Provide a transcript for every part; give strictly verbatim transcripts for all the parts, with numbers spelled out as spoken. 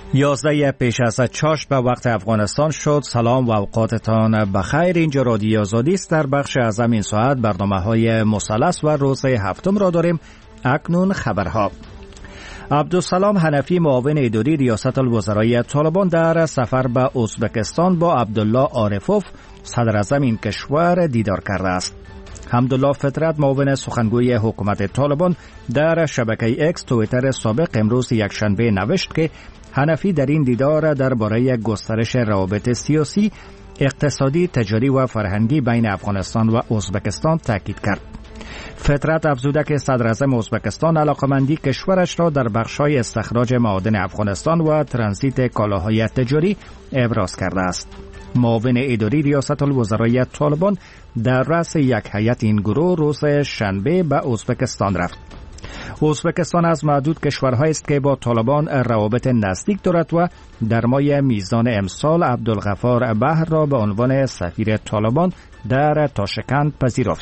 یازده پیش از چاش به وقت افغانستان شد. سلام و اوقاتتان بخیر. اینجا رادیو آزادی است. در بخش از این ساعت برنامه های مثلث و روز هفتم را داریم. اکنون خبرها. عبدالسلام حنفی معاون اداری ریاست الوزرای طالبان در سفر به ازبکستان با عبدالله عارفوف صدر اعظم این کشور دیدار کرده است. حمدالله فطرت معاون سخنگوی حکومت طالبان در شبکه اکس توییتر سابق امروز یکشنبه نوشت که حنفی در این دیدار درباره گسترش روابط سیاسی، اقتصادی، تجاری و فرهنگی بین افغانستان و ازبکستان تاکید کرد. فطرت افزوده که صدر اعظم ازبکستان علاقمندی کشورش را در بخش‌های استخراج معادن افغانستان و ترانزیت کالاهای تجاری ابراز کرده است. معاون اداری ریاست الوزرای طالبان در رأس یک هیئت این گروه روز شنبه به ازبکستان رفت. ازبکستان از معدود کشورهایی است که با طالبان روابط نزدیک دارد و در ماه میزان امسال عبدالغفار بحر را به عنوان سفیر طالبان در تاشکند پذیرفت.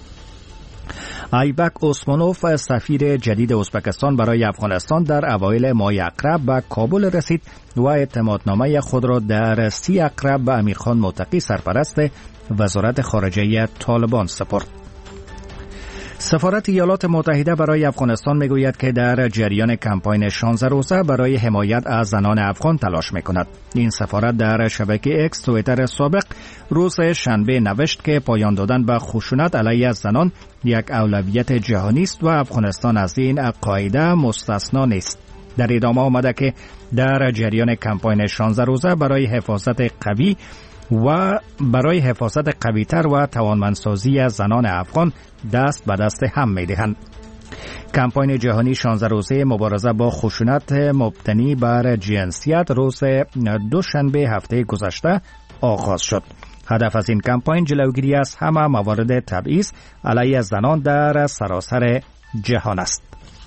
ایبک اسمانوف سفیر جدید ازبکستان برای افغانستان در اوایل ماه اقرب به کابل رسید و اعتمادنامه خود را در سی اقرب به امیرخان متقی سرپرست وزارت خارجه طالبان سپرد. سفارت ایالات متحده برای افغانستان میگوید که در جریان کمپاین شانزده روزه برای حمایت از زنان افغان تلاش میکند. این سفارت در شبکه اکس توییتر سابق روز شنبه نوشت که پایان دادن به خشونت علیه زنان یک اولویت جهانی است و افغانستان از این قاعده مستثنا نیست. در ادامه آمده که در جریان کمپاین شانزده روزه برای حفاظت قوی و برای حفاظت قوی‌تر و توانمندسازی از زنان افغان دست به دست هم می‌دهند. کمپاین جهانی شانزده روزه مبارزه با خشونت مبتنی بر جنسیت روز دوشنبه هفته گذشته آغاز شد. هدف از این کمپاین جلوگیری از همه موارد تبعیض علیه زنان در سراسر جهان است.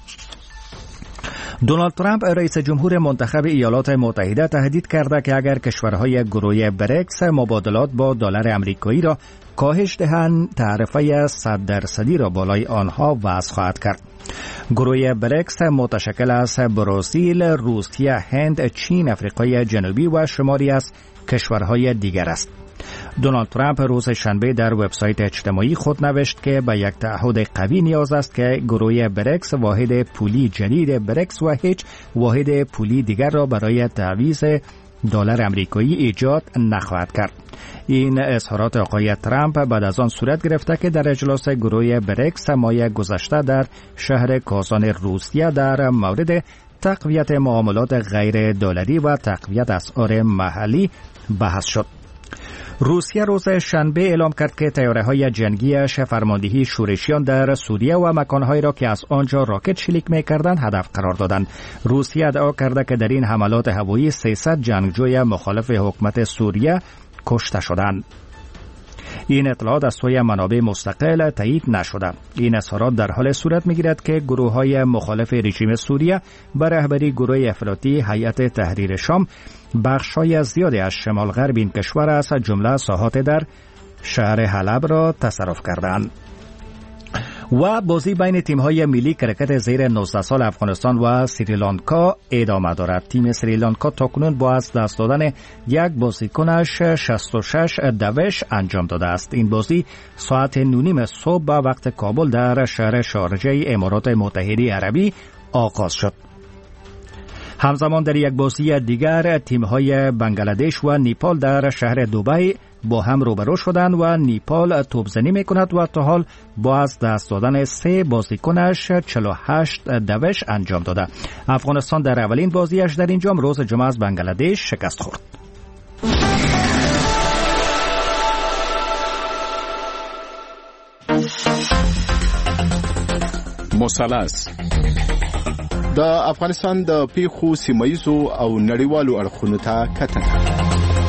دونالد ترامپ رئیس جمهور منتخب ایالات متحده تهدید کرده که اگر کشورهای گروه بریکس مبادلات با دلار آمریکایی را کاهش دهند، تعرفه صد درصدی را بالای آنها وضع خواهد کرد. گروه بریکس متشکل از برزیل، روسیه، هند، چین، آفریقای جنوبی و شماری از کشورهای دیگر است. دونالد ترامپ روز شنبه در وبسایت اجتماعی خود نوشت که به یک تعهد قوی نیاز است که گروه بریکس واحد پولی جدید بریکس و هیچ واحد پولی دیگر را برای تعویض دلار آمریکایی ایجاد نخواهد کرد. این اظهارات آقای ترامپ بعد از آن صورت گرفته که در اجلاس گروه بریکس ماه گذشته در شهر کازان روسیه در مورد تقویت معاملات غیر دلاری و تقویت اسعار محلی بحث شد. روسیه روز شنبه اعلام کرد که طیاره‌های جنگیش فرماندهی شورشیان در سوریه و مکانهایی را که از آنجا راکت شلیک می‌کردند هدف قرار دادند. روسیه ادعا کرده که در این حملات هوایی سیصد جنگجوی مخالف حکومت سوریه کشته شدند. این اطلاعات از سوی منابع مستقل تایید نشده. این اظهارات در حال صورت می‌گیرد که گروه‌های مخالف رژیم سوریه به رهبری گروه افراطی هیئت تحریر شام بخش‌های زیادی از شمال غرب این کشور از جمله ساحات در شهر حلب را تصرف کردند. و بازی بین تیم‌های ملی کرکت زیر نوزده سال افغانستان و سریلانکا ادامه دارد. تیم سریلانکا تاکنون با از دست دادن یک بازیکنش شصت و شش دوش انجام داده است. این بازی ساعت نونیم صبح به وقت کابل در شهر شارجه امارات متحده عربی آغاز شد. همزمان در یک بازی دیگر تیم‌های بنگلادش و نیپال در شهر دبی با هم روبرو شدند و نیپال توپزنی می‌کند و تا حال با از دست دادن سه بازیکنش چهل و هشت دوش انجام داده. افغانستان در اولین بازیش در این جام روز جمعه از بنگلادش شکست خورد. مثلث د افغانستان د پیښو سیمایزو او نړیوالو اړخونو ته کتنه.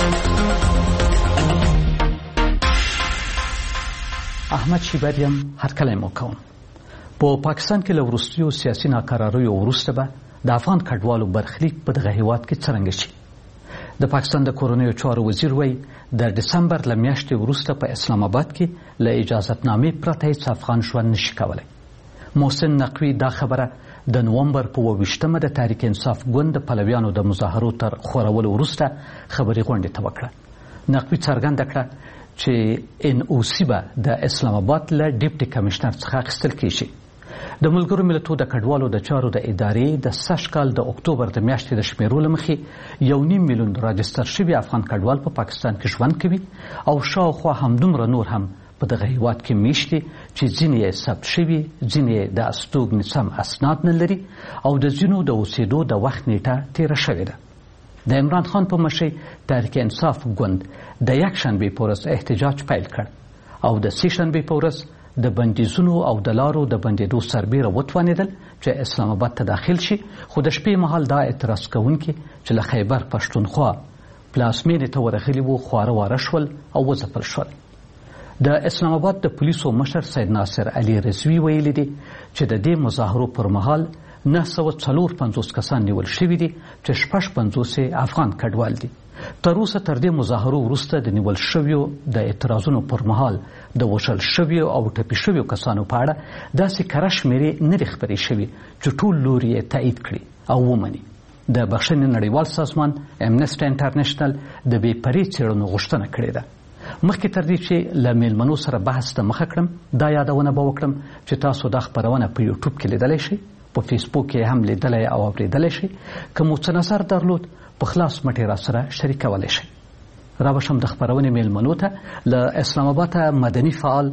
احمد شیبریم هرکلی مو کوم. په پاکستان کې له وروستیو سیاسي ناکراریو وروسته به د افغان کډوالو برخلیک په دغه هیواد کې څرنګه شي. د پاکستان د کورنیو چارو وزیر وایي د دسمبر له میاشتې وروسته په اسلام آباد کې له اجازتنامې پرته هیڅ افغان ژوند نشي کولی. محسن نقوی دا خبره د نومبر په اووه ویشتمه د تحریک انصاف ګوند د پلویانو د مظاهرو تر خورولو وروسته خبري غونډې ته وکړه. نقوی څرګنده کړه چې ان او سی به د اسلام آباد له ډیپټي کمشنر څخه اخیستل کیږي. د ملګرو ملتونو د کډوالو د چارو د ادارې د سږ کال د اکتوبر د میاشتې د شمیرو له مخې یو نیم میلیون راجستر شوي افغان کډوال په پاکستان کې ژوند کوي او شاوخوا همدومره نور هم په دغه هیواد کې میشت دي چې ځینې یې ثبت شوي، ځینې یې د استوګنې سم اسناد نه لري او د ځینو د اوسېدو د وخت نیټه تېره شوې ده. د عمران خان په مشرۍ تحریک انصاف ګوند د یکشنبې په ورځ احتجاج پیل کړ او د سې شنبې په ورځ د بندیزونو او د لارو د بندېدو سربیره وتوانېدل چې اسلام آباد ته داخل شي، خو د شپې مهال دا اعتراض کوونکي چې له خیبر پښتونخوا پلازمینې ته ورغلي وو خواره واره شول او وځپل شول. د اسلام آباد د پولیسو مشر سید ناصر علي رضوي ویلي دي چې د دې مظاهرو پر مهال نه سوه څلور پنځوس کسان نیول شوي دي چې شپږ پنځوس یې افغان کډوال دي. تر اوسه تر دې مظاهرو وروسته د نیول شویو د اعتراضونو پر مهال د وژل شویو او ټپي شویو کسانو په اړه داسې کره شمېرې نه دي خپرې شوي چې ټول لوري یې تایید کړي او ومني. د بخښنې نړیوال سازمان امنسټي انټرنیشنل د بې پرې څېړنو غوښتنه کړې ده. مخکې تر دې چې له میلمنو سره بحث ته مخه کړم دا یادونه به وکړم چې تاسو دا خپرونه په یوټیوب کې لیدلی شئ، په فیسبوک کې هم لیدلی او اورېدلی شئ. که مو څه نظر درلود په خلاص مټې را سره شریکولی شئ. را بشم د خپرونې میلمنو ته له اسلام آباد مدني فعال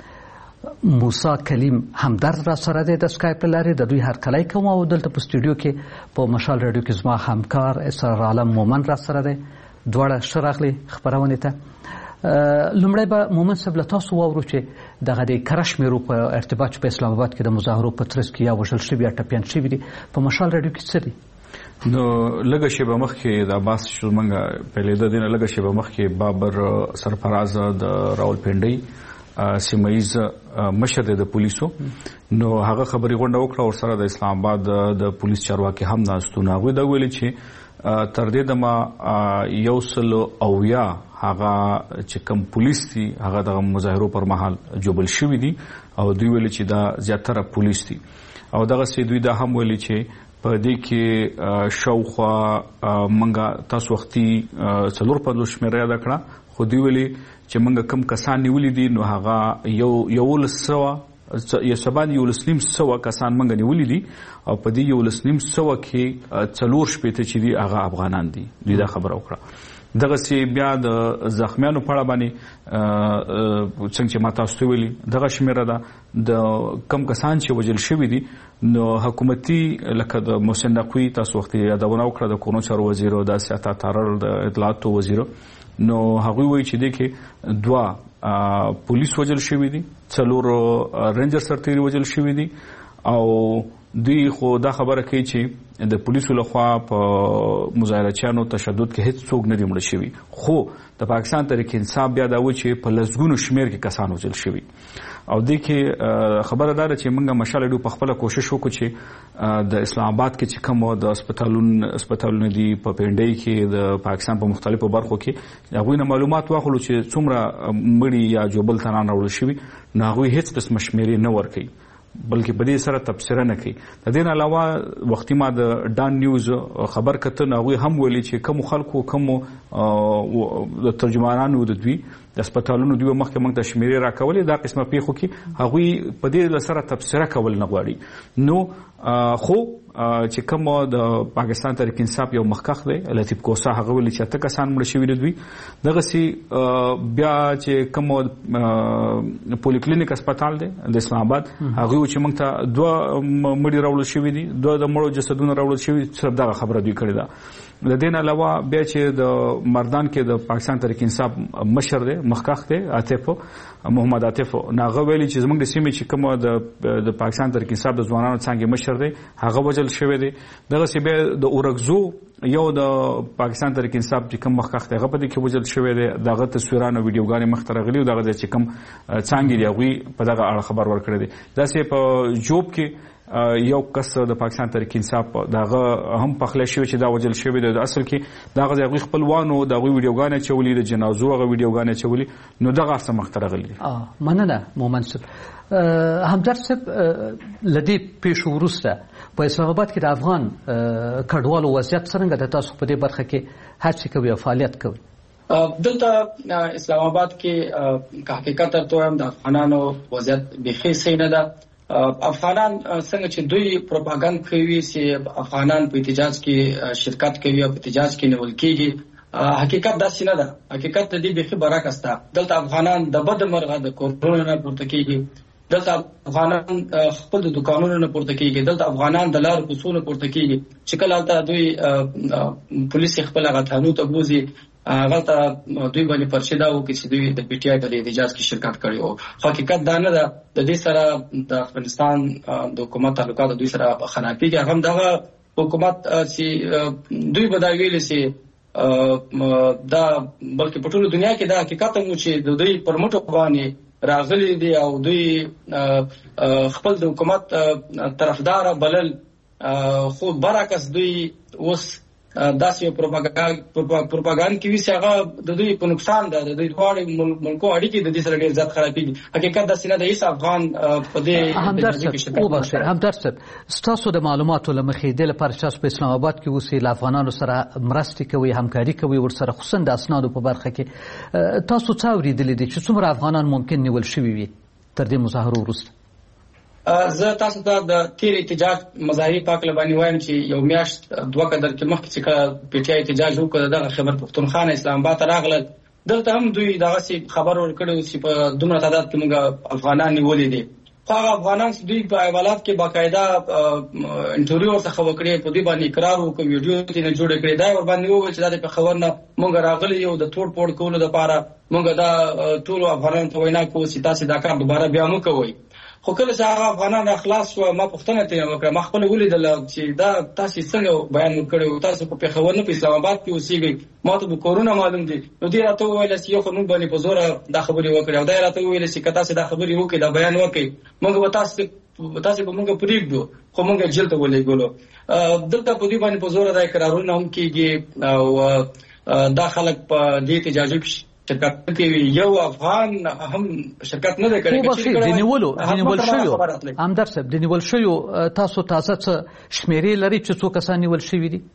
موسی کلیم همدرد را سره دی د سکایپ له لارې. د دوی هرکلی کوم او دلته په سټوډیو کې په مشال راډیو کې زما همکار اسرار عالم مومن را سره دی. دواړه ښه راغلي خپرونې ته. لومړی به مومن صاحب له تاسو واورو چې دغه د کره شمېرو په ارتباط په اسلام آباد کې د مظاهرو په ترڅ کې یا وژل شوي یا ټپیان شوي دي په مشال راډیو کې څه دي؟ نو لږه شیبه مخکې د عباس شورمنګه پیلېده دی نه لږه شیبه مخکې بابر سرفراز د راولپنډۍ سیمه ییز مشر دی د پولیسو، نو هغه خبري غونډه وکړه او سره د اسلام آباد د پولیس چارواکي هم ناستو. هغوی دا ویلي چې تر دې دمه یو سل اویا هغه چې کوم پولیس دي هغه د مظاهرو پر مهال جوبل شوي دي او دوی ویلي چې دا زیاتره پولیس دي او دغسې دوی دا هم ویلي چې په دې کې شاوخوا منګه تاسو وختي څلور پنځوس شمېره یاده کړه، خو دوی ویلي چې منګه کم کسان نیولي دي نو هغه یو یولس سوه یو سبا یولس نیم سوه کسان منګه نیولي دي او په دې یولس نیم سوه کې څلور شپېته چې دي هغه افغانان دي. دوی دا خبره وکړه. دغسې بیا د زخمیانو په اړه باندې څنګه چې ما تاسو ته ویلي دغه شمېره ده د کم کسان چې وژل شوي دي نو حکومتي لکه د محسن نقوي تاسو وختي یادونه وکړه د کورنو چارو وزیر او د سیاست تارړ د اطلاعاتو وزیر، نو هغوی وایي چې دې کې دوه پولیس وژل شوي دي، څلور رینجر سرتیري وژل شوي دي او دوی خو دا خبره کوي چې د پولیسو لخوا په مظاهرچیانو تشدد کې هیڅ څوک نه دي مړه شوي، خو د پاکستان تحریک انصاف بیا دا وایي چې په لسګونو شمېر کې کسان وژل شوي. او دې کې خبره دا ده چې موږ مشال راډیو په خپله کوشش وکړو چې د اسلام آباد کې چې کوم د هسپتالونو هسپتالونه دي په پنډۍ کې د پاکستان په مختلفو برخو کې هغوی نه معلومات واخلو چې څومره مړي یا جوبل تنان راوړل شوي، نو هغوی هیڅ قسمه شمېرې نه ورکوي بلکې په دې سره تبصره نه کوي. د دې نه علاوه وختي ما د ډان نیوز خبر کته نو هغوی هم ویلي چې کومو خلکو کومو د ترجمانانو د دوی د هسپتالونو دوی مخکې موږ ته شمېرې راکولې دا قسمه پیښو کې هغوی په دې سره تبصره کول نه غواړي. نو خو چې کوم د پاکستان تحریک انصاف یو مخکښ دی لطیف کوسا هغه ویلي چې اته کسان مړه شوي دي دوی. دغسې بیا چې کوم پولیکلینیک هسپتال دی د اسلام آباد هغوی چې موږ ته دوه مړي راوړل شوي دي، دوه د مړو جسدونه راوړل شوي، صرف دغه خبره دوی کړې ده. د دې نه علاوه بیا چې د مردان کې د پاکستان تحریک انصاف مشر دی مخکښ دی عاطف محمد عاطف، هغه ویلي چې زموږ د سیمې چې کومه د پاکستان تحریک انصاف د ځوانانو څانګې مشر دی هغه وژل شوی دی. دغسې بیا د اورکزو یو د پاکستان تحریک انصاف چې کوم مخکښ دی هغه په دې کې وژل شوی دی. دغه تصویران او ویډیوګانې مخته راغلي او دغه چې کوم څانګې دي هغوی په دغه اړه خبر ورکړی دی. داسې په جوب کې یو کس د پاکستان تحریک انصاف دغه هم پخله شوی چې دا وجل شوی د اصل کې دغه د خپلوانو دغه ویډیوګانې چولې د جنازو هغه ویډیوګانې چولې نو دغه څه مخ ته راغلی. اه مننه مومن صاحب. همدرد صاحب لدی پیښو وروسته په اسلام آباد کې د افغان کډوالو وضعیت څنګه د تاسو په دې برخه کې هڅې کوي او فعالیت کوي؟ دلته اسلام آباد کې که حقیقت ته هم د افغانانو وضعیت بیخي صحیح نه ده. افغانان څنګه چې دوی پروپاګاندا کوي چې افغانان په احتجاج کې شرکت کوي او په احتجاج کې نیول کېږي، حقیقت داسې نه ده. حقیقت د دې بیخي برعکس ده. دلته افغانان د بد مرغه د کورونو نه پورته کېږي، دلته افغانان خپل د دکانونو نه پورته کېږي، دلته افغانان د لارو کوڅو نه پورته کېږي چې کله هلته دوی پولیس خپل هغه تحانو ته بوځي هغلته دوی باندې پرچې دا وکړي چې دوی د پی ټي آی په احتجاج کې شرکت کړی وو. حقیقت دا نه ده. د دې سره د افغانستان د حکومت تعلقات دوی سره خرابېږي. هغه هم دغه حکومت چې دوی به دا ویلي چې دا بلکې په ټوله دنیا کې دا حقیقت هم چې د دوی پر مټو باندې راغلي دي او دوی خپل د حکومت طرفدار بلل، خو برعکس دوی اوس داسې پروپاګاندا کوي چې هغه د دوی په نقصان ده. د دوی دواړو ملکو اړیکې د دې سره ډېر زیات خرابېږي. حقیقت داسې نه ده. هېڅ افغان په دې همدرد صاحب ستاسو د معلوماتو له مخې دې لپاره چې تاسو په اسلام آباد کې اوسئ له افغانانو سره مرستې کوئ، همکاري کوئ ورسره، خصوصا د اسنادو په برخه کې تاسو څه اورېدلي دي چې څومره افغانان ممکن نیول شوي وي تر دې مظاهرو وروسته؟ زه تاسو ته د تیر احتجاج مظاهرې په هکله باندې وایم چې یو میاشت دوه قدر کې مخکې چې کله پی ټي آی احتجاج وکړ دغه خیبر پښتونخوا اسلام آباد ته راغلل، دلته هم دوی دغسې خبر ورکړی چې په دومره تعداد کې موږ افغانان نیولي دي. خو هغه افغانان چې دوی په ایوالات کې باقاعده انټرویو ورڅخه وکړې، په دوی باندې اقرار وکړ، ویډیو ترې نه جوړې کړې، دا یې ورباندې وویل چې دا د پېښور نه موږ راغلي یو د توړ پوړ کولو دپاره، موږ دا ټولو افغانانو ته وینا کوو چې تاسې دا کار دوباره بیا مه کوئ. خو کله چې هغه افغانان راخلاص شوه ما پوښتنه ترې وکړه، ما خپله ولیدله چې دا تاسې څنګه بیان وکړی و، تاسو په پېښور نه په اسلام آباد کې اوسېږئ، ما ته به کورونه معلوم دي. نو دوی راته وویله چې یو خو موږ باندې په زوره دا خبرې وکړې او دا یې راته وویله چې که تاسې دا خبرې وکړئ دا بیان وکړئ موږ به تاسې تاسې به موږ پرېږدو، خو موږ یې جیل ته ولېږلو. دلته په دوی باندې په زوره دا اقرارونه هم کېږي او دا خلک په دې احتجاجو کې شرکت کوي. یو افغان هم شرکت نه دی کړی. د نیولو د نیول شویو همدرد صاحب د نیول شویو تاسو تازه څه شمیرې لري چې څو کسان نیول شوي دي؟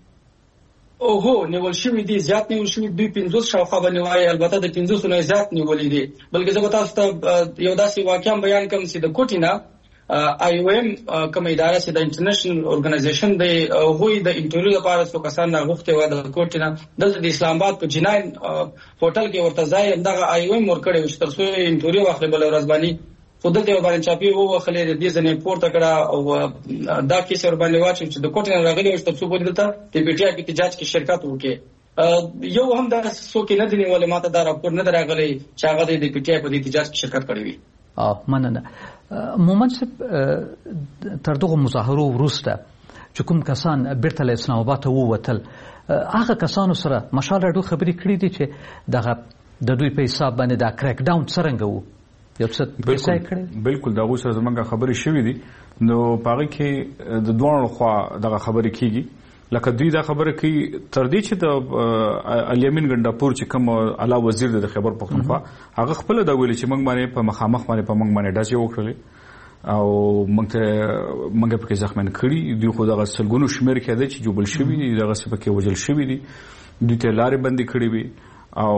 هو نیول شوي دي، زیات نیول شوي دوی پنځوس شاوخوا باندې وایي، البته د پنځوسو نه زیات نیولي دي. بلکې زه به تاسو ته یو داسې واقعه بیان کوم چې د کوټې نه آی او ایم کوم اداره چې د انټرنیشنل اورګنایزیشن دی هغوی د انټرویو لپاره څو کسان راغوښتي وه د کوټې نه. دلته د اسلام آباد په جناین هوټل کې ورته ځای همدغه آی او ایم ورکړی و چې تر څو یې انټرویو واخلي بله ورځ باندې، خو دلته یې ورباندې چاپې ووهلې، د دې ځنې پورته کړه او دا کیس یې ورباندې واچوي چې د کوټې نه راغلي و چې تر څو پورې دلته د پي ټي آی په احتجاج کې شرکت وکړي. یو هم داسې څوک یې نه دي نیولي، ما ته دا راپور نه دی راغلی چې هغه د پي ټي آی په دې احتجاج کې شرکت کړی وي. او مننه. مومن صاحب تر دغه مظاهرو وروسته چې کوم کسان بیرته له اسلام آباد ته ووتل هغه کسانو سره مشال راډیو خبرې کړې دي چې دغه د دوی په حساب باندې دا کریک ډاون څرنګه و؟ یو څه کیسه کړې؟ بالکل د هغوی سره زموږ خبرې شوې دي، نو په هغې کې د دواړو خوا دغه خبرې کېږي. لکه دوی دا خبره کوي تر دې چې د الیمین ګنډاپور چې کوم اعلی وزیر د خیبر پښتونخوا هغه خپل دا ویلي چې موږ باندې په مخامخ باندې په موږ باندې ډزې وکړلې او موږ ته موږ پکې زخمیان کړي. دوی خو دغه سلګونو شمېر کې دی چې جوبل شوي دي، دغه څه پکې وژل شوي دي، دوی ته لارې بندې کړې وي او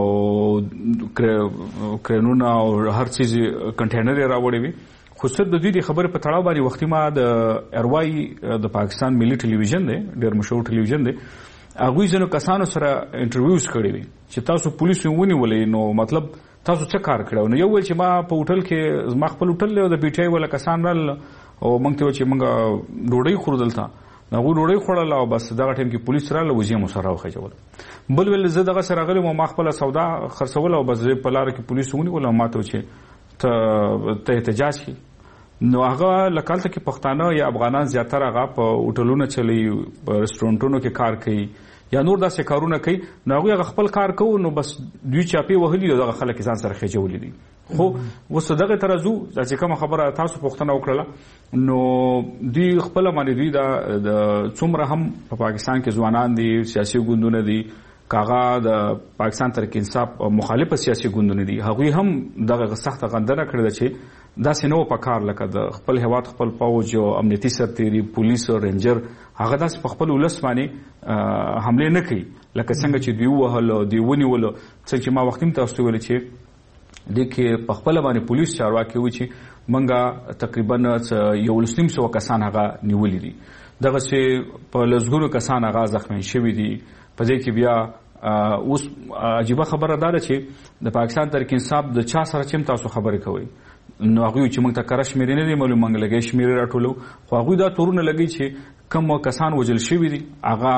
کرینونه او هر څیز کنټینر یې راوړی وي. خو صرف د دوی د خبرې په تړاو باندې وختي ما د ارواي د پاکستان ملي ټلویزیون دی، ډېر مشهور ټلویزیون دی، هغوی ځینو کسانو سره انټرویوز کړي وي چې تاسو پولیسو ونیولئ نو مطلب تاسو څه کار کړی. نو یو ویل چې ما په هوټل کې زما خپل هوټل دی او د پي ټي آی والا کسان رال او موږ ته ویل چې موږ ډوډۍ خورو دلته، هغوی ډوډۍ خوړله او بس دغه ټایم کې پولیس راغله وزې مو سره راوخېجول. بل ویل زه دغسې راغلی وم ما خپله سودا خرڅوله او بس زه په لاره کې پولیس ونیول او ما ته چې ته احتجاج کړي. نو هغه لکالته کې پښتانه یا افغانان زیاتره هغه په هوټلونو چلی، په رستورانټونو کې کار کوي یا نور داسې کارونه کوي نو هغوی هغه خپل کار کوو نو بس دوی چاپې وهلي دغه خلک ځان سره خېجولي دي. خو اوس دغه ته راځو چې کومه خبره تاسو پوښتنه وکړله نو دوی خپله باندې دوی د څومره هم په پاکستان کې ځوانان دي سیاسي ګوندونه دي کاغه د پاکستان تحریک انصاف مخالفه سیاسي ګوندونه دي هغوی هم دغه سخته غندنه کړې ده چې داسې نه و په کار لکه د خپل هیواد خپل پوځ او امنیتي سرتیري پولیس او رینجر هغه داسې په خپل ولس باندې حمله نه کوي لکه څنګه چې دوی وهلو دوی ونیولو څنګه چې ما وخت هم تاسو ویل چې د کې په خپل باندې پولیس چارواکي و چې منګه تقریبا یو لسنیم سو کسان هغه نیولې دي دغه چې په لزګونو کسان هغه زخمی شوي دي په دې کې بیا اوس عجیبه خبره ده چې د پاکستان تحریک انصاف د چا سره چې تاسو خبرې کوي نو هغوی چې موږ ته کره شمېرې نه دي معلوم موږ لګۍ شمېرې راټولو خو هغوی دا تورونه لګوي چې کوم کسان وژل شوي دي هغه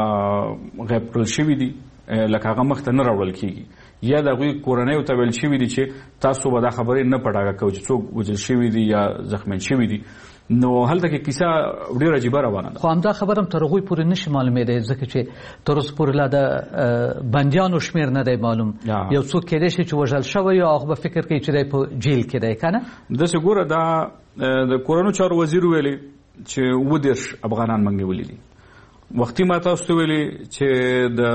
غیب کړل شوي دي لکه هغه مخ ته نه راوړل کېږي یا د هغوی کورنیو ته ویل شوي دي چې تاسو به دا خبرې نه په ډاګه کوئ چې څوک وژل شوي دي یا زخمیان شوي دي نو هلته کې کیسه ډېره عجیبه روانه ده. خو همدا خبره هم تر هغوی پورې نشي معلومېدی ځکه چې تر اوسه پورې لا د بندیانو شمېر نه دی معلوم یو څوک کېدی شي چې وژل شوی او هغه به فکر کوي چې دی په جیل کې دی که نه داسې ګوره دا د کورنیو چارو وزیر ویلي چې اووه دېرش افغانان موږ نیولي دي وختي ما تاسو ته ویلي چې د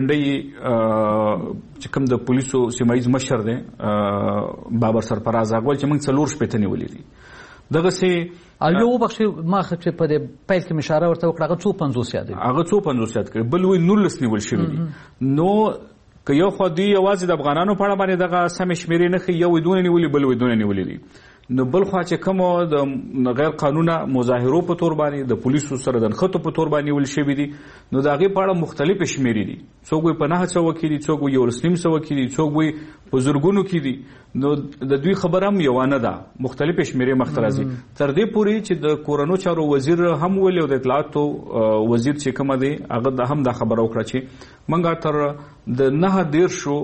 راولپنډۍ چې کوم د پولیسو سیمه ییز مشر دی بابر سرفراز هغه ویل چې موږ څلور شپېته نیولي دي دغسې او یو وبخښئ ما چې په دې پیل کې مې اشاره ورته وکړه هغه څو پنځوس یادوي هغه څو پنځوس یاد کړي بل وایي نولس نیول شوي دي نو که یو خوا دوی یوازې د افغانانو په اړه باندې دغه سمې شمېرې نه ښیي یو وایي دونه نیولي بل وایي دونه نیولي دي نو بل خوا چې کومو د غیر قانونه مظاهرو په تور باندې د پولیسو سره د نښتو په تور باندې نیول شوي دي نو د هغې په اړه مختلفې شمېرې دي څوک وایي په نهه سوه کې دي څوک وایي یولس نیم سوه کې دي څوک وایي په زرګونو کې دي نو د دوی خبره هم یوه نه ده مختلفې شمېرې مخته راځي تر دې پورې چې د کورنیو چارو وزیر هم ویلي او د اطلاعاتو وزیر چې کومه دی هغه هم دا خبره وکړه چې موږ تر د نهه دېرشو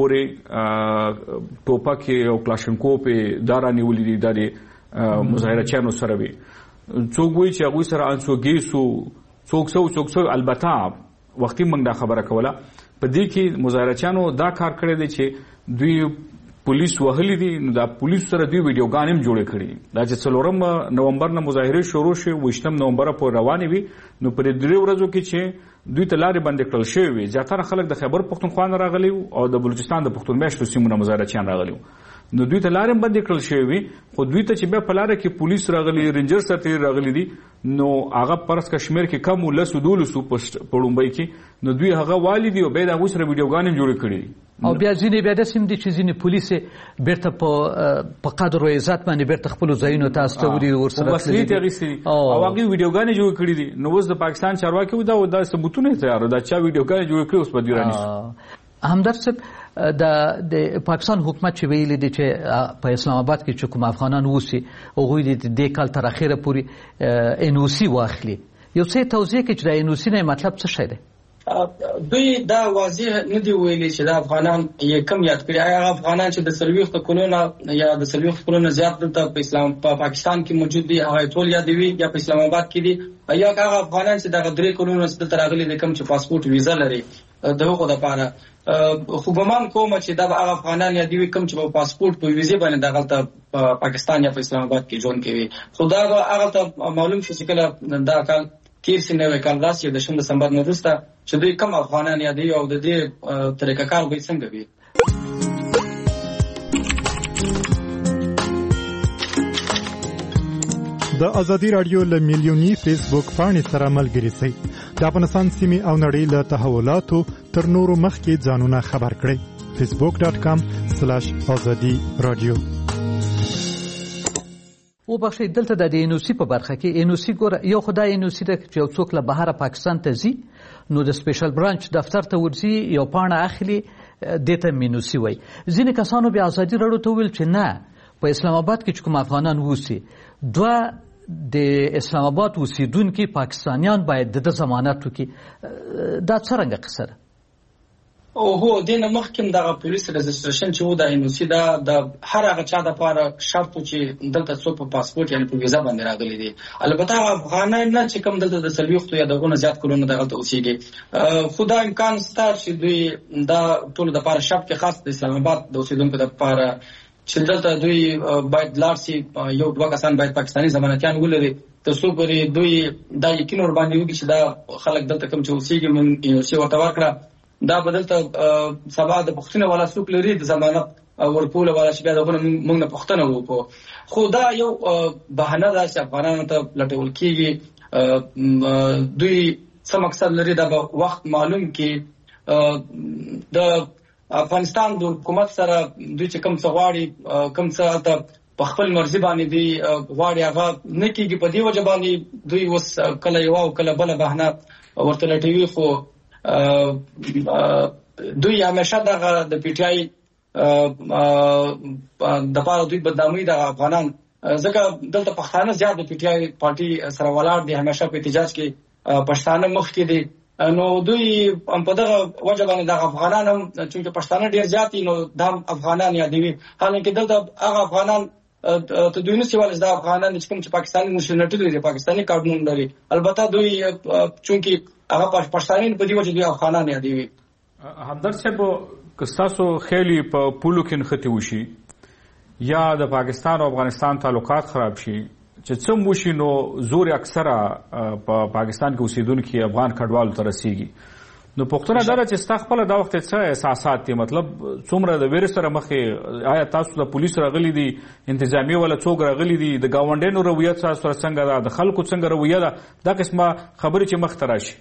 پورې ټوپکې او کلاشینکوف دا رانیولي دي دا د مظاهرچیانو سره وي څوک وایي چې هغوی سره انسوګي سو څوک سو څوک سو البته وختي موږ دا خبره کوله په دې کې مظاهرچیانو دا کار کړی دی چې دوی پولیس وهلي دي نو دا پولیس سره دوی ویډیوګانې هم جوړې کړي دا چې څلورم نومبر نه مظاهرې شروع شوې اوویشتم نومبره پورې روانې وي نو په دې درې ورځو کې چې دوی ته لارې بندې کړل شوې وي زیاتره خلک د خیبر پښتونخوا نه راغلي او د بلوچستان د پښتون میشتو سیمو نه مظاهرچیان راغلي نو دوی ته لارې بندې کړل شوې وي خو دوی ته چې بیا په لاره کې پولیس راغلي رینجر سرتیري راغلي دي نو هغه فرض کړه شمېر کې کم و لسو دولسو په لومړی کې نو دوی هغه والي دي او بیا د هغوی سره ویډیوګانې هم جوړې کړي دي او بیا ځینې بیا داسې هم دي چې ځینې پولیس یې بیرته په قدر او عزت باندې بیرته خپلو ځایونو ته استولي ورسره وسلې یې اخیستې دي او هغوی ویډیوګانې جوړې کړي دي نو اوس د پاکستان چارواکي دا دا ثبوتونه یې تیار دا چا ویډیوګانې جوړې کړي اوس به دوی رانیسي همدرد صاحب د پاکستان حکومت چې ویلي دي چې په اسلام آباد کې چې کوم افغانان اوسي هغوی د دې کال تر اخره پورې ان او سی واخلي یو څه توضیح کړي چې د ان او سی نه مطلب څه شی دی دوی دا واضح نه دی ویلي چې دا افغانان یې کم یاد کړي هغه افغانان چې د څلوېښتو کلونو یا د څلوېښتو کلونو زیات دلته په اسلام په پاکستان کې موجود دي هغه ټول یادوي یا په اسلام آباد کې دي یا هغه افغانان چې دغه درې کلونو څخه دلته راغلي دي کوم چې پاسپورت ویزا لري د هغو دپاره خو ګمان کوم چې دا به هغه افغانان یادوي کوم چې په پاسپورت په ویزې باندې دغلته په پاکستان یا په اسلام آباد کې ژوند کوي خو دا به هغلته معلوم شي چې کله دا کال تیر سي نوی کال راسي د شپږم دسمبر نه وروسته چې دوی کوم افغانان یادوي او د دې طریقه کار به څنګه وي. د ازادي رادیو له میلیونی فیسبوک پاڼې سره ملګري شئ. د افغانستان سیمې او نړۍ له تحولاتو تر نورو مخکې ځانونه خبر کړئ. فیسبوک ډاټ کام سلاش ازادي رادیو. او بخښئ دلته د ان او سی په برخه کې ان او سی ګوره یو خدای ان او سی د یو څوک له بهره پاکستان ته ځي نو د سپیشل برانچ دفتر ته ورځي یو پاڼه اخلي دته ان او سی وای. ځینې کسانو بیا ازادي راډیو ته ویل چې نه په اسلام آباد کې چې کوم افغانان ووسي دوه د اسلام آباد اوسیدونکي پاکستانیان باید د ضمانت وکړي. دا څرنګه قصه ده؟ او هو د مخکم دغه پولیس رجستریشن چې و د ان او سي دا د هر هغه چا د لپاره شرط چې دلته څو په پاسپورت یعنی په ویزا باندې راغلي دي. البته افغانان نه چې کوم دلته د سلويختو یا دغه زیات کلونه دغه اوسېږي، خو دا امکان شته چې دوی دا ټول د لپاره شرط کې خاص د اسلام آباد د اوسېدونکو د لپاره چې دلته دوی باید لاړ شي، یو دوه کسان باید پاکستاني ضمانتيان ولري تر څو پورې دوی دا یقین ور باندې وکړي چې دا خلک دلته کوم چې اوسېږي مونږ یو څه ورته ورکړه دا بدلته سبا د پښتنه والا څوک لري د ضمانت ورکول والا چې بیا دغه موږ نه پښتنه وکړو. خو دا یو بهانه ده چې افغانانو ته لټول کېږي، دوی څه مقصد لري دا به وخت معلوم کې. د افغانستان د حکومت سره دوی چې کوم څه غواړي کوم څه ته په خپل مرزي باندې دی غواړي هغه نه کېږي، په دې وجه باندې دوی اوس کله یو او کله بله بهانه ورته لټوي. خو دوی همیشه دغه د پی ټی آی د پاره دوی بدنامي د افغانان ځکه دلته پښتانه زیات د پی ټی آی پارټي سره ولاړ دي، همیشه په احتجاج کې پښتانه مخ کې دي. نو دوی په دغه وجه باندې د افغانان هم چې پښتانه ډیر زیات دي نو د افغانان یادوي، حالانکه دلته هغه افغانان ته دوی نشي ولې د افغانان چې کوم چې پاکستاني نشنټ لري پاکستاني کارډونه لري، البته دوی چونکی هغه پښتانین په دی وجه دوی افغانان یادوي. همدرد صاحب کستاسو خیلی په پولو کې نختی وشي یا د پاکستان او افغانستان تعلقات خراب شي چې څوم وشي نو زور اکثره په پاکستان کې اوسیدونکو افغان کډوالو ته رسیږي. نو پښتنه دا چې ستا خپل دا وخت څه احساسات دي، مطلب څومره د ویروس سره مخې آیا تاسو د پولیس راغلي دي انتظامی ولا څوک راغلي دي، د گاونډینو رویه تاسو سره څنګه ده، د خلکو څنګه رویه ده، دا قسمه خبرې چې مخ ته راشي؟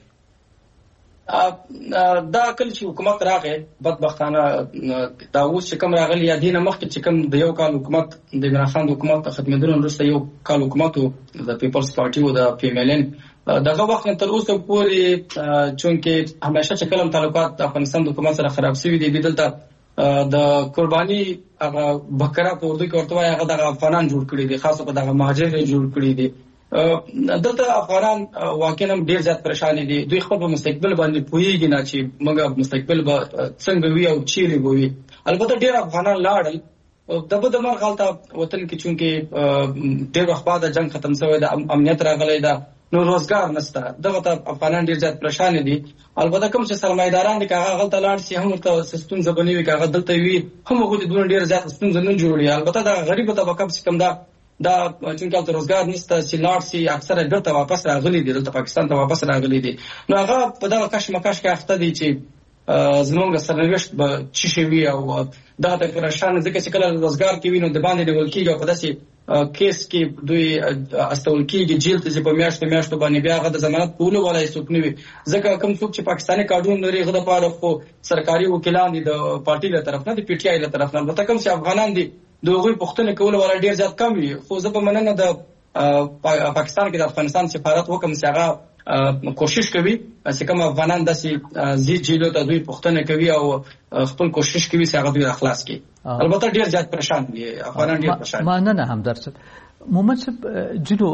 دا کله چې حکومت راغی بدبختانه دا اوس چې کوم راغلی یا دینه مخکې چې کوم د یو کال حکومت د عمران خان د حکومت ختمېدلو وروسته یو کال حکومت د پیپلز پارټي او د پی ایم ایل ان دغه وخت تر اوسه پورې چونکې همیشه چې کلم تعلقات د افغانستان د حکومت سره خراب شوي دي، دلته د قرباني هغه بکرا په اردو کې ورته وایي هغه د افغانان جوړ کړي دي، خاصه په دغه مهاجر جوړ کړي دي. دلته افغانان واقعا ډیر زیات پریشان دي، دوی خپل په مستقبل باندې پوهیږي نه چې موږ مستقبل به څنګه وي او چیرې وي. البته ډیر افغانان لاړل د بده مرغه حالت وطن کې چونکې ډیر وخت بعد جنگ ختم شوی د امنیت راغلی دا نو روزګار نشته، دغه ته افغانان ډیر زیات پریشان دي. البته کوم چې سرمایداران دي هغه غلط لاړ شي هم ته سستون زبنوي هغه دلته وي هم هغه د ډیر زیات سستون زنن جوړي. البته دا غریب ته وکم څه کم دا دا چونکه د روزګار نشته چې لاړ شي اکثره ګټه واپس راغلي دي دلته پاکستان ته واپس راغلي دي، نو هغه په دغه کشمکش کې اخته دي چې زموږ سرنوشت به چی شي وي او دغه ته پریشان ځکه چې کله روزګار کې وینو د باندې نیول کېږي او په داسې کیس کې دوی استول کېږي جیل ته چې په میاشتو میاشتو باندې بیا هغه د ضمانت کولو ولا څوک نه وي، ځکه کوم څوک چې پاکستاني کارډون لري هغه د پاره خو سرکاري وکیلان دي د پارټي له طرف نه د پی ټی آی له طرف نه، البته کوم چې افغانان دي دوی پښتنه کول ولا ډیر زیات کم وي. خو زه په مننه د پاکستان کې د افغانستان سفارت وکم چې هغه کوشش کوي چې کوم افغانان داسې زی جیلو ته دوی پښتنه کوي او خپل کوشش کوي چې هغه دوی اخلاص کړي. البته ډیر زیات پریشان دي افغانان، ډیر پریشان. مننه همدرد محمد صاحب. جنو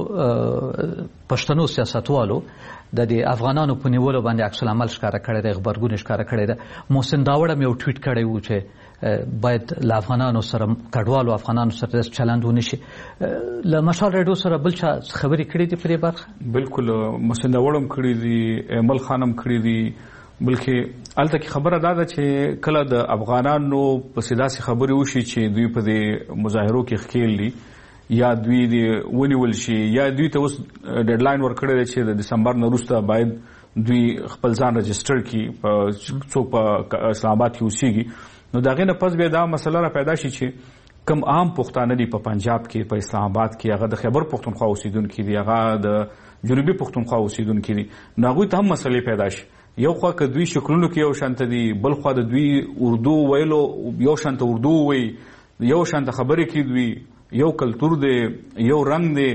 پښتنو سیاستوالو د دې افغانانو په نیولو باندې عکس العمل ښکاره کړی دی، خبرګون ښکاره کړی دی. محسن داوړ هم یو ټویټ کړی و چې باید له افغانانو سره کډوالو افغانانو سره چلند ونشي. له مشال ریډیو سره بل چا خبرې کړې دي پرې برخه؟ بالکل محسن داوړ هم کړی دي، مل خان هم کړی دي، بلکې الته کې خبره دا ده چې کله د افغانانو په سیداسي خبرې وشي چې دوی په دې مظاهرو کې ښکیل دي یا دوی دې ونیول شي یا دوی ته اوس ډیډلاین ورکړی دی چې د دسمبر نه وروسته باید دوی خپل ځان رجسټر کړي څوک په اسلام آباد کې اوسېږي، نو د هغې نه پس بیا دا مسله را پیدا شي چې کم عام پښتانه دي په پنجاب کې په اسلام آباد کې هغه د خیبر پښتونخوا اوسېدونکي دي هغه د جنوبي پښتونخوا اوسېدونکي دي، نو هغوی ته هم مسلې پیدا شي. یو خوا که دوی شکلونو کې یو شانته دي، بل خوا د دوی اردو ویلو یو شانته اردو وی یو شانته خبرې کې دوی یو کلتور دی یو رنګ دی.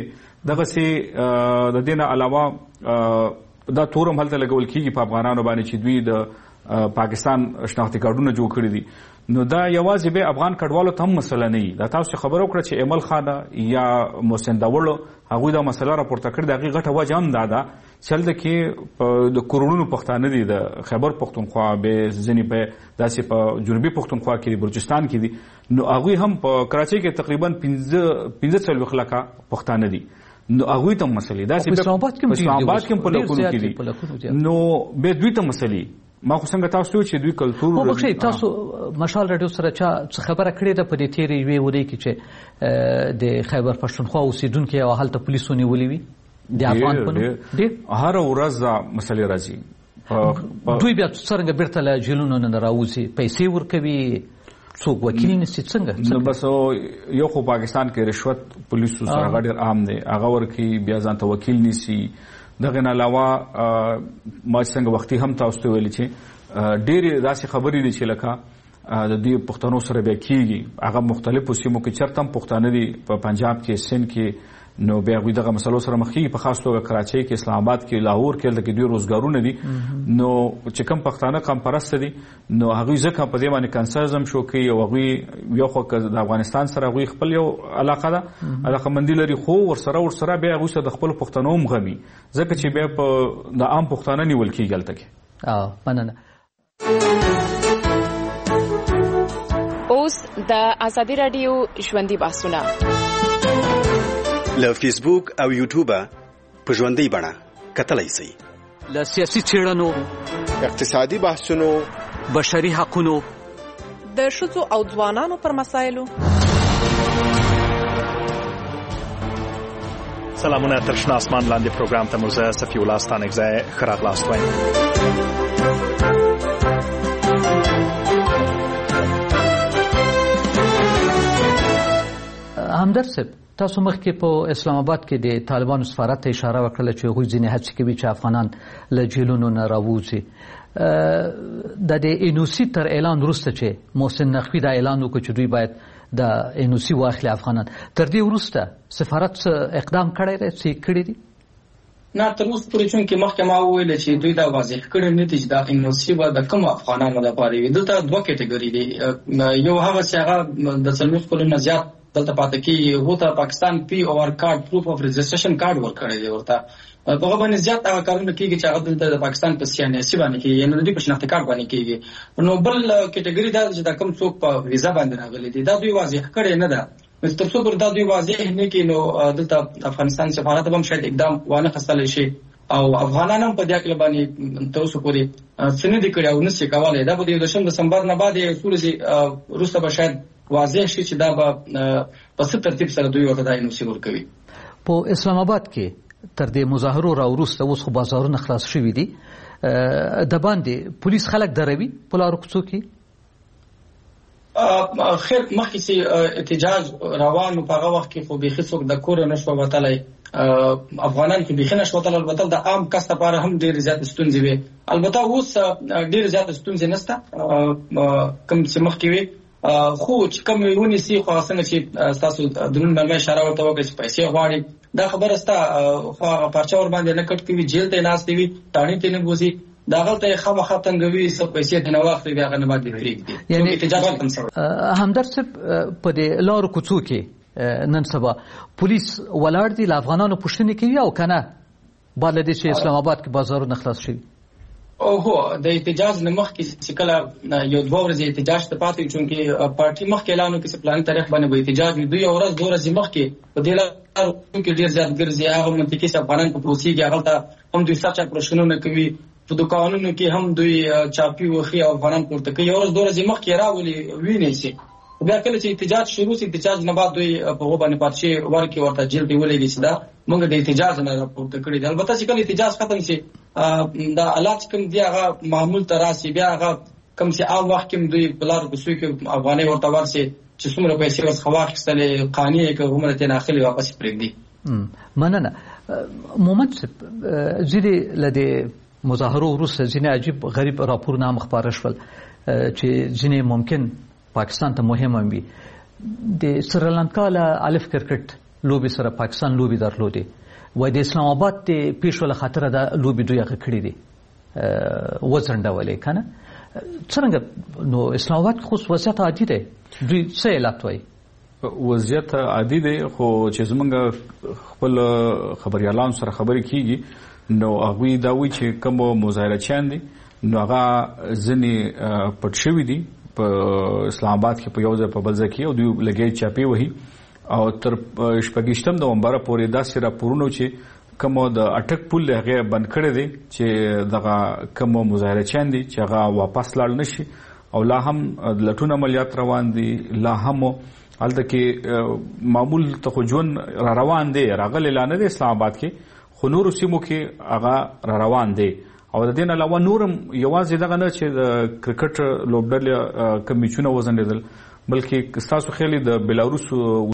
دغسې د دې نه علاوه دا تورم هلته لګول کېږي په افغانانو باندې چې دوی د پاکستان شناختي کارډونه جوړ کړي دي. نو دا یوازې به افغان کډوالو ته هم مسله نه وي. دا تاسو خبرو کړه چې ایمل خانه یا محسن داوړو هغوی دا مسله راپورته کړې، د هغې غټه وجه هم دا ده چې هلته کې د کروڑونو پښتانه دي د خیبر پښتونخوا، به ځینې په داسې په جنوبي پښتونخوا کې دي، بلوچستان کې دي، نو هغوی هم په کراچۍ کې تقریبا پنځه څلوېښت لکه پښتانه دي. نو هغوی ته مسلې داسې په اسلام آباد کې هم په لکونو کې دي، نو به دوی ته مسلې. ما خو څنګه تاسو چې دوی کلتور وبخښئ، تاسو مشال راډیو سره چا خبره کړې ده په دې تېرې یوې ورځې کې چې د خیبر پښتونخوا اوسېدونکي او هلته پولیسو نیولي وي د افغان په نوم؟ ډېر هره ورځ مسلې راځي. دوی بیا څرنګه بیرته له جیلونو نه راوځي، پیسې ورکوي، څوک وکیل نیسي، څنګه؟ نو بس یو خو پاکستان کې رشوت پولیسو سره هغه ډېر عام دی، هغه ورکوي، بیا ځان ته وکیل نیسي. دغه نه علاوه ما څنګه وختي هم تاسو ته ویلي چې ډېرې داسې خبرې دي چې لکه د دوی پښتنو سره بیا کېږي، هغه مختلفو سیمو کې چېرته هم پښتانه دي، په پنجاب کې، سند کې، نو بیا هغوی دغه مسلو سره مخ کېږي، په خاص توګه کراچۍ کې، اسلام آباد کې، لاهور کې، هلته کې دوی روزګارونه دي. نو چې کوم پښتانه قوم پرسته دي نو هغوی ځکه په دې باندې کنسرزم شو کوي، او هغوی یو خو د افغانستان سره هغوی خپل یو علاقه ده، علاقهمندي لري، خو ورسره ورسره بیا هغوی سره د خپلو پښتنو هم غمي، ځکه چې بیا په د عام پښتانه نیول کېږي هلته کې. مننه. اوس د ازادي راډیو ژوندۍ بحثونه له فیسبوک او یوټیوبه په ژوندۍ بڼه کتلی شئ. له سیاسي څېړنو، اقتصادي بحثونو، بشري حقونو، د ښځو او ځوانانو پر مسایلو. سلامونه، تر شنه اسمان لاندې پروګرام ته مو زه صفي الله ستانکزی ښه راغلاست وایم. همدرد صاحب، تاسو مخکې په اسلام آباد کې د طالبانو سفارت ته اشاره وکړه چې هغوی ځینې هڅې کوي چې افغانان له جیلونو نه راووځي. د د انوسي تر اعلان وروسته چې محسن نقوي دا اعلان وکړ چې دوی باید د انوسي واخلي افغانان، تر دې وروسته سفارت څه اقدام کړی دی، څه کړی دي؟ نه، تر اوسه پورې چونکې مخکې ما وویل چې دوی دا واضح کړی نه دي چې دا انوسي به د کومو افغانانو لپاره وي. دلته دوه کټګوري دي، یو هغه چې هغه د څلوېښت کلونو نه زیات دلته پاتې کېږي، هغو ته پاکستان پی او آر کارډ، پروف اف رجسټریشن کارډ ورکړی دی ورته. په هغه باندې زیات هغه کارونه کېږي چې هغه دلته د پاکستان په سی ان ایس سی باندې کېږي، یعنې د دوی په شناختي کارډ باندې کېږي. نو بل کټګوري دا چې دا کوم څوک په ویزا باندې راغلي دي، دا دوی واضح کړی نه ده. تر څو پورې دا دوی واضح نه کړي نو دلته افغانستان سفارت به هم شاید اقدام وانه خستلی شي، او افغانان هم په دې عقل باندې تر اوسه پورې څه نه دي کړي او نه شي کولی. دا به د یولسم دسمبر نه بعد یې څو ورځې وروسته به شاید واضح شي چې دا به په څه ترتیب سره دوی ورته دا انوسي ورکوي. په اسلام آباد کې تر دې مظاهرو راوروسته اوس خو بازارونه خلاص شوي دي، د باندې پولیس خلک دروي په لارو کوڅو کې؟ خیر، مخکې چې احتجاج روان و په هغه وخت کې خو بیخي څوک د کوره نه شوه وتلی، افغانان کې بیخي نه شوه وتلی. البته د عام کس لپاره هم ډېرې زیاتې ستونزې وې، البته اوس ډېرې زیاتې ستونزې نشته کوم چې مخکې وې، خو چې کوم ونیسي خو څنګه چې ستاسو درون مېلمه اشاره ورته وکړه چې پیسې غواړي، دا خبره ستا خو هغه پارچه ورباندې نه کټ کوي، جیل ته یې ناستې وي، تاڼي ته یې نه بوځي، دا هغلته یې خامخا تنګوي، څه پیسې ته نه واخلي، بیا هغه نه باندې پرېږدي. همدرد صاحب، په دې لارو کوڅو کې نن سبا پولیس ولاړ دي، له افغانانو پوښتنې کوي او که نه بعد له دې چې اسلام آباد کې بازارونه خلاص شوي؟ او هو د احتجاج نه مخکې چې کله یو دوه ورځې احتجاج ته پاتې وي، چونکې پارټي مخکې اعلان وکړي چې پلاني تاریخ باندې به احتجاج وي، دوی یو ورځ دوه ورځې مخکې په دې لارو کې ډېر زیات ګرځي، هغه منطقې چې افغانان په اوسېږي هغلته هم دوی سخت چاپلوشنونه کوي، په دوکانونو کې هم دوی چاپي وښي او افغانان پورته کوي. یو ورځ دوه ورځې مخکې راولي وینئ شي، بیا کله چې احتجاج شروع شي، احتجاج نه بعد دوی په هغو باندې پارچې ورکړي، ورته جیل ته ولېږي چې دا موږ د احتجاج نه راپورته کړي دي. البته چې کله احتجاج ختم شي، دا حالات کوم دي هغه معمول ته راشي، بیا هغه کوم چې عام وخت کې دوی په لارو کوڅو کې افغانۍ ورته ورسي چې څومره پیسې ورڅخه واخیستلې، قانع یې کړه، هومره ترې ناخلي واپس یې پرېږدي. مننه. مومند صاحب، ځینې له دې مظاهرو وروسته ځینې عجیب غریب راپورونه هم خپاره شول چې ځینې ممکن پاکستان ته مهم هم وي. د سریلانکا له الف کرکټ لوبې سره پاکستان لوبې درلودې، وایي د اسلام آباد د پیښو له خاطره دا لوبې دوی هغه کړي دي وځنډولې که نه. څنګه نو اسلام آباد کې خو وضعیت عادي دی دوی څه علت وایي وضعیت عادي دی خو چې زمونږ خپل خبريالان سره خبرې کیږي نو هغوی دا وایي چې کوم مظاهرچیان دي نو هغه ځینې پټ شوي دي په اسلام آباد کې په یو ځای په بل ځای کې او دوی لګیا چاپې وهي او تر شپږیشتم نومبر پورې داسې راپورونه چې کوم د اټک پل هغه بند کړی دی چې دغه کوم مظاهرچیان دي چې هغه واپس لاړ نشي او لا هم لټون عملیات روان دي لا هم هلته کې معمول ته خو ژوند را روان دی راغلی لا نه دی اسلام آباد کې خو نورو سیمو کې هغه را روان دی او د دې نه علاوه نورم یوازې دغه نه چې د کرکټ لوبډلې کوم میچونه وزندل بلکې ستاسو خیالي د بلاروس